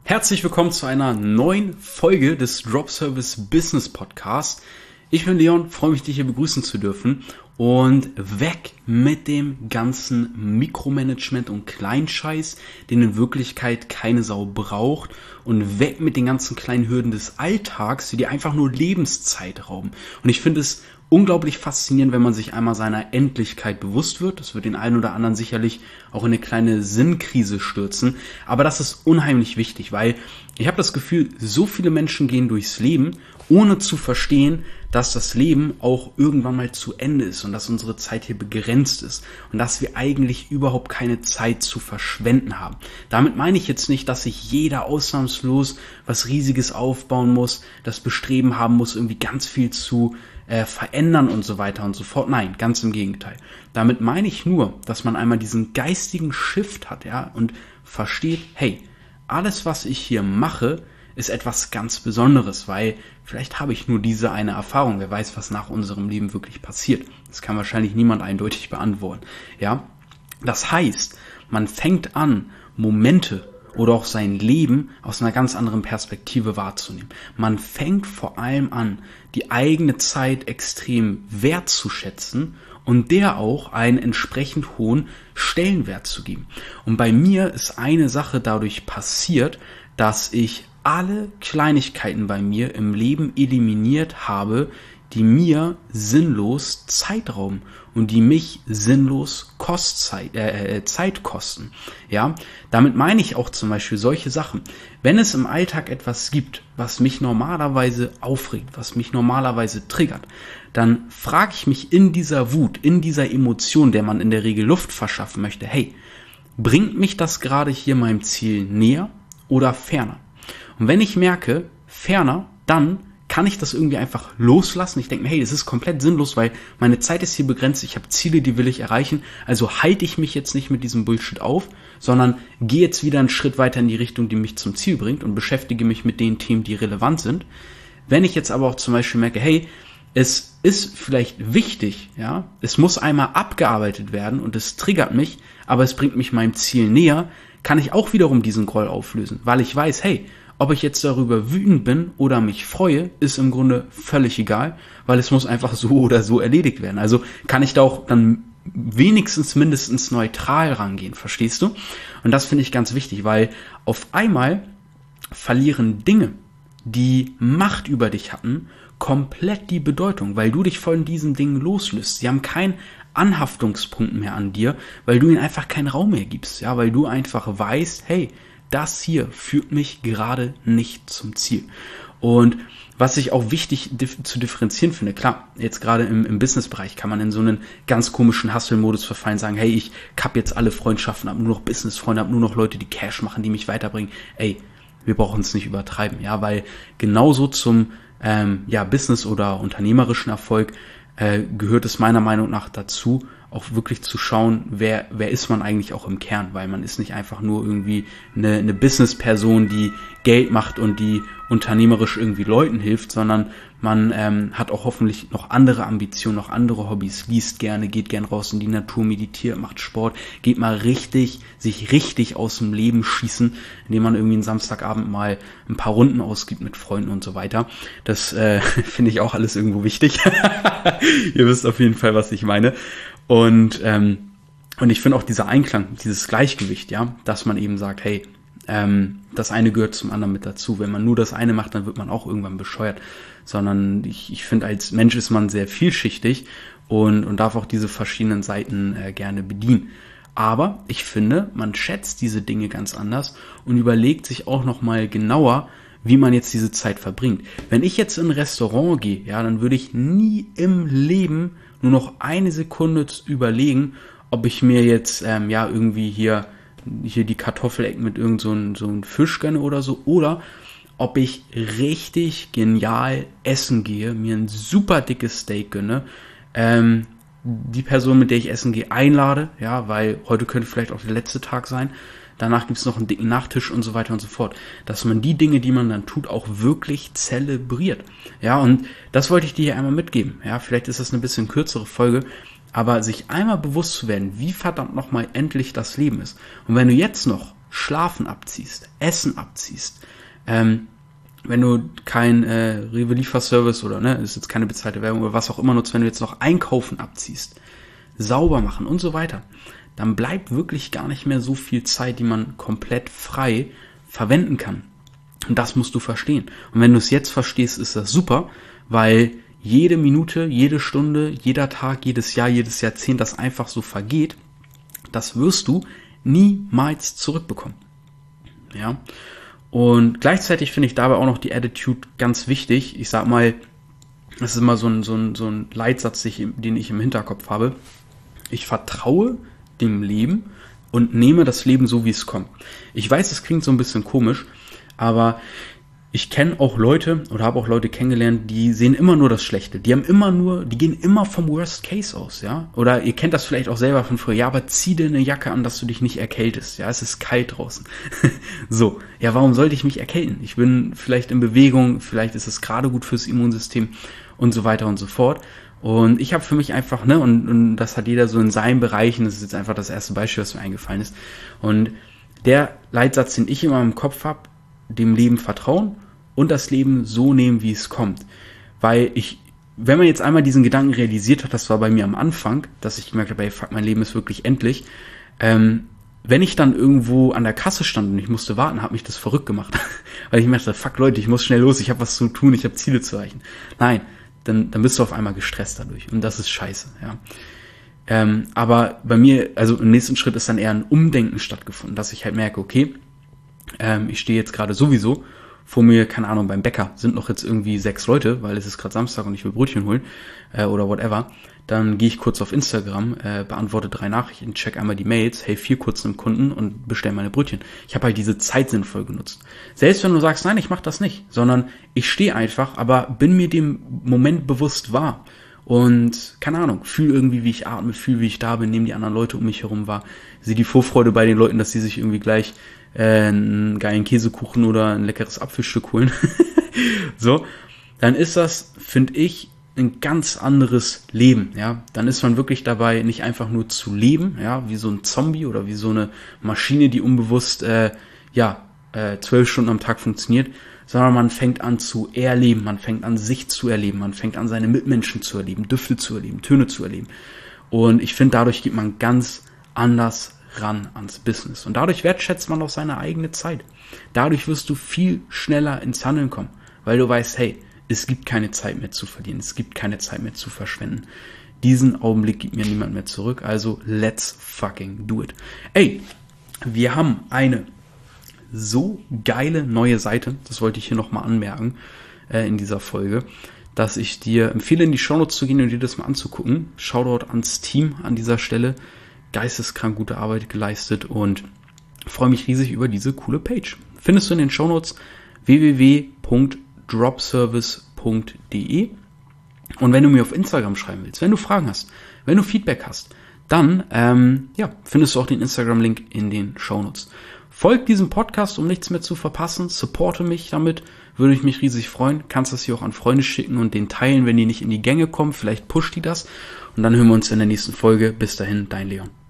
Herzlich willkommen zu einer neuen Folge des Drop Service Business Podcast. Ich bin Leon, freue mich, dich hier begrüßen zu dürfen und weg mit dem ganzen Mikromanagement und Kleinscheiß, den in Wirklichkeit keine Sau braucht, und weg mit den ganzen kleinen Hürden des Alltags, die dir einfach nur Lebenszeit rauben. Und ich finde es unglaublich faszinierend, wenn man sich einmal seiner Endlichkeit bewusst wird. Das wird den einen oder anderen sicherlich auch in eine kleine Sinnkrise stürzen. Aber das ist unheimlich wichtig, weil ich habe das Gefühl, so viele Menschen gehen durchs Leben, ohne zu verstehen, dass das Leben auch irgendwann mal zu Ende ist und dass unsere Zeit hier begrenzt ist und dass wir eigentlich überhaupt keine Zeit zu verschwenden haben. Damit meine ich jetzt nicht, dass sich jeder ausnahmslos was Riesiges aufbauen muss, das Bestreben haben muss, irgendwie ganz viel zu verändern und so weiter und so fort. Nein, ganz im Gegenteil. Damit meine ich nur, dass man einmal diesen geistigen Shift hat, ja, und versteht, hey, alles, was ich hier mache, ist etwas ganz Besonderes, weil vielleicht habe ich nur diese eine Erfahrung. Wer weiß, was nach unserem Leben wirklich passiert. Das kann wahrscheinlich niemand eindeutig beantworten, ja. Das heißt, man fängt an, Momente oder auch sein Leben aus einer ganz anderen Perspektive wahrzunehmen. Man fängt vor allem an, die eigene Zeit extrem wertzuschätzen und der auch einen entsprechend hohen Stellenwert zu geben. Und bei mir ist eine Sache dadurch passiert, dass ich alle Kleinigkeiten bei mir im Leben eliminiert habe, die mir sinnlos Zeit rauben und die mich sinnlos Zeit kosten. Ja, damit meine ich auch zum Beispiel solche Sachen. Wenn es im Alltag etwas gibt, was mich normalerweise aufregt, was mich normalerweise triggert, dann frage ich mich in dieser Wut, in dieser Emotion, der man in der Regel Luft verschaffen möchte, hey, bringt mich das gerade hier meinem Ziel näher oder ferner? Und wenn ich merke, ferner, dann kann ich das irgendwie einfach loslassen. Ich denke mir, hey, das ist komplett sinnlos, weil meine Zeit ist hier begrenzt, ich habe Ziele, die will ich erreichen, also halte ich mich jetzt nicht mit diesem Bullshit auf, sondern gehe jetzt wieder einen Schritt weiter in die Richtung, die mich zum Ziel bringt und beschäftige mich mit den Themen, die relevant sind. Wenn ich jetzt aber auch zum Beispiel merke, hey, es ist vielleicht wichtig, ja, es muss einmal abgearbeitet werden und es triggert mich, aber es bringt mich meinem Ziel näher, kann ich auch wiederum diesen Groll auflösen, weil ich weiß, hey, ob ich jetzt darüber wütend bin oder mich freue, ist im Grunde völlig egal, weil es muss einfach so oder so erledigt werden. Also kann ich da auch dann mindestens neutral rangehen, verstehst du? Und das finde ich ganz wichtig, weil auf einmal verlieren Dinge, die Macht über dich hatten, komplett die Bedeutung, weil du dich von diesen Dingen loslöst. Sie haben keinen Anhaftungspunkt mehr an dir, weil du ihnen einfach keinen Raum mehr gibst, ja, weil du einfach weißt, hey, das hier führt mich gerade nicht zum Ziel. Und was ich auch wichtig zu differenzieren finde, klar, jetzt gerade im Business-Bereich kann man in so einen ganz komischen Hustle-Modus verfallen, sagen, hey, ich kapp jetzt alle Freundschaften, habe nur noch Business-Freunde, habe nur noch Leute, die Cash machen, die mich weiterbringen. Ey, wir brauchen es nicht übertreiben, ja, weil genauso zum Business- oder unternehmerischen Erfolg gehört es meiner Meinung nach dazu, auch wirklich zu schauen, wer ist man eigentlich auch im Kern, weil man ist nicht einfach nur irgendwie eine Business-Person, die Geld macht und die unternehmerisch irgendwie Leuten hilft, sondern man hat auch hoffentlich noch andere Ambitionen, noch andere Hobbys, liest gerne, geht gern raus in die Natur, meditiert, macht Sport, geht mal sich richtig aus dem Leben schießen, indem man irgendwie einen Samstagabend mal ein paar Runden ausgibt mit Freunden und so weiter. Das finde ich auch alles irgendwo wichtig. Ihr wisst auf jeden Fall, was ich meine. Und ich finde auch dieser Einklang, dieses Gleichgewicht, ja, dass man eben sagt, hey, das eine gehört zum anderen mit dazu. Wenn man nur das eine macht, dann wird man auch irgendwann bescheuert. Sondern ich finde, als Mensch ist man sehr vielschichtig und darf auch diese verschiedenen Seiten gerne bedienen. Aber ich finde, man schätzt diese Dinge ganz anders und überlegt sich auch nochmal genauer, wie man jetzt diese Zeit verbringt. Wenn ich jetzt in ein Restaurant gehe, ja, dann würde ich nie im Leben nur noch eine Sekunde überlegen, ob ich mir jetzt irgendwie hier die Kartoffelecken mit irgend so ein Fisch gönne oder so, oder ob ich richtig genial essen gehe, mir ein super dickes Steak gönne, die Person, mit der ich essen gehe, einlade, ja, weil heute könnte vielleicht auch der letzte Tag sein, danach gibt es noch einen dicken Nachtisch und so weiter und so fort, dass man die Dinge, die man dann tut, auch wirklich zelebriert, ja, und das wollte ich dir hier einmal mitgeben, ja, vielleicht ist das eine bisschen kürzere Folge, aber sich einmal bewusst zu werden, wie verdammt nochmal endlich das Leben ist. Und wenn du jetzt noch Schlafen abziehst, Essen abziehst, wenn du kein Rewe-Lieferservice oder ist jetzt keine bezahlte Werbung oder was auch immer nutzt, wenn du jetzt noch Einkaufen abziehst, sauber machen und so weiter, dann bleibt wirklich gar nicht mehr so viel Zeit, die man komplett frei verwenden kann. Und das musst du verstehen. Und wenn du es jetzt verstehst, ist das super, weil jede Minute, jede Stunde, jeder Tag, jedes Jahr, jedes Jahrzehnt, das einfach so vergeht, das wirst du niemals zurückbekommen. Ja. Und gleichzeitig finde ich dabei auch noch die Attitude ganz wichtig. Ich sag mal, das ist immer so ein Leitsatz, den ich im Hinterkopf habe. Ich vertraue dem Leben und nehme das Leben so, wie es kommt. Ich weiß, es klingt so ein bisschen komisch, aber ich kenne auch Leute oder habe auch Leute kennengelernt, die sehen immer nur das Schlechte. Die gehen immer vom Worst Case aus, ja. Oder ihr kennt das vielleicht auch selber von früher. Ja, aber zieh dir eine Jacke an, dass du dich nicht erkältest. Ja, es ist kalt draußen. So, ja, warum sollte ich mich erkälten? Ich bin vielleicht in Bewegung, vielleicht ist es gerade gut fürs Immunsystem und so weiter und so fort. Und ich habe für mich einfach, und das hat jeder so in seinen Bereichen, das ist jetzt einfach das erste Beispiel, was mir eingefallen ist. Und der Leitsatz, den ich immer im Kopf habe, dem Leben vertrauen und das Leben so nehmen, wie es kommt. Weil wenn man jetzt einmal diesen Gedanken realisiert hat, das war bei mir am Anfang, dass ich gemerkt habe, ey, fuck, mein Leben ist wirklich endlich. Wenn ich dann irgendwo an der Kasse stand und ich musste warten, hat mich das verrückt gemacht. Weil ich merkte, fuck Leute, ich muss schnell los, ich habe was zu tun, ich habe Ziele zu erreichen. Nein, dann bist du auf einmal gestresst dadurch und das ist scheiße, ja. Aber bei mir, also im nächsten Schritt ist dann eher ein Umdenken stattgefunden, dass ich halt merke, okay, ich stehe jetzt gerade sowieso vor mir, keine Ahnung, beim Bäcker sind noch jetzt irgendwie 6 Leute, weil es ist gerade Samstag und ich will Brötchen holen oder whatever. Dann gehe ich kurz auf Instagram, beantworte 3 Nachrichten, check einmal die Mails, helfe 4 kurz einem Kunden und bestelle meine Brötchen. Ich habe halt diese Zeit sinnvoll genutzt. Selbst wenn du sagst, nein, ich mache das nicht, sondern ich stehe einfach, aber bin mir dem Moment bewusst wahr. Und, keine Ahnung, fühle irgendwie, wie ich atme, fühle, wie ich da bin, nehme die anderen Leute um mich herum wahr. Sehe die Vorfreude bei den Leuten, dass sie sich irgendwie gleich einen geilen Käsekuchen oder ein leckeres Apfelstück holen. So, dann ist das, finde ich, ein ganz anderes Leben, ja. Dann ist man wirklich dabei, nicht einfach nur zu leben, ja, wie so ein Zombie oder wie so eine Maschine, die unbewusst, 12 Stunden am Tag funktioniert, sondern man fängt an zu erleben, man fängt an sich zu erleben, man fängt an seine Mitmenschen zu erleben, Düfte zu erleben, Töne zu erleben. Und ich finde, dadurch geht man ganz anders ran ans Business. Und dadurch wertschätzt man auch seine eigene Zeit. Dadurch wirst du viel schneller ins Handeln kommen, weil du weißt, hey, es gibt keine Zeit mehr zu verlieren, es gibt keine Zeit mehr zu verschwenden. Diesen Augenblick gibt mir niemand mehr zurück, also let's fucking do it. Ey, wir haben eine so geile neue Seite, das wollte ich hier nochmal anmerken in dieser Folge, dass ich dir empfehle, in die Shownotes zu gehen und dir das mal anzugucken. Shoutout ans Team an dieser Stelle. Geisteskrank gute Arbeit geleistet und freue mich riesig über diese coole Page. Findest du in den Shownotes www.dropservice.de. Und wenn du mir auf Instagram schreiben willst, wenn du Fragen hast, wenn du Feedback hast, dann findest du auch den Instagram-Link in den Shownotes. Folg diesem Podcast, um nichts mehr zu verpassen. Supporte mich damit, würde ich mich riesig freuen. Kannst das hier auch an Freunde schicken und den teilen, wenn die nicht in die Gänge kommen. Vielleicht pusht die das. Und dann hören wir uns in der nächsten Folge. Bis dahin, dein Leon.